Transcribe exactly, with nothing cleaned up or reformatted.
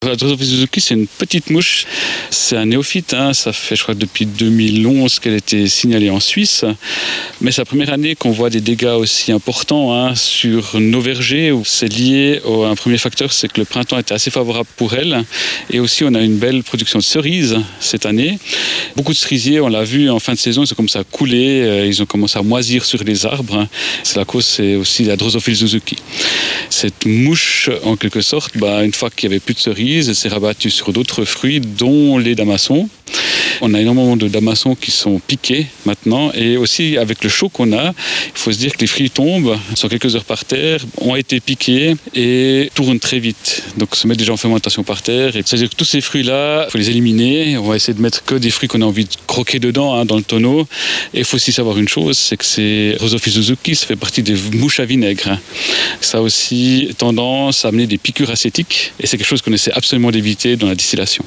La Drosophila suzuki, c'est une petite mouche. C'est un néophyte. Hein. Ça fait, je crois, depuis deux mille onze qu'elle a été signalée en Suisse. Mais c'est la première année qu'on voit des dégâts aussi importants hein, sur nos vergers. C'est lié à un premier facteur, c'est que le printemps était assez favorable pour elle. Et aussi, on a une belle production de cerises cette année. Beaucoup de cerisiers, on l'a vu en fin de saison, ils ont commencé à couler. Ils ont commencé à moisir sur les arbres. C'est la cause, c'est aussi la Drosophila suzuki. Cette mouche, en quelque sorte, bah, une fois qu'il n'y avait plus de cerises, elle s'est rabattue sur d'autres fruits, dont les damassons. On a énormément de damassons qui sont piqués maintenant. Et aussi, avec le chaud qu'on a, il faut se dire que les fruits tombent, sont quelques heures par terre, ont été piqués et tournent très vite. Donc, se mettre déjà en fermentation par terre. C'est-à-dire que tous ces fruits-là, il faut les éliminer. On va essayer de mettre que des fruits qu'on a envie de croquer dedans, hein, dans le tonneau. Et il faut aussi savoir une chose, c'est que c'est Drosophila suzuki, ça fait partie des mouches à vinaigre. Hein. Ça a aussi tendance à amener des piqûres acétiques. Et c'est quelque chose qu'on essaie absolument d'éviter dans la distillation.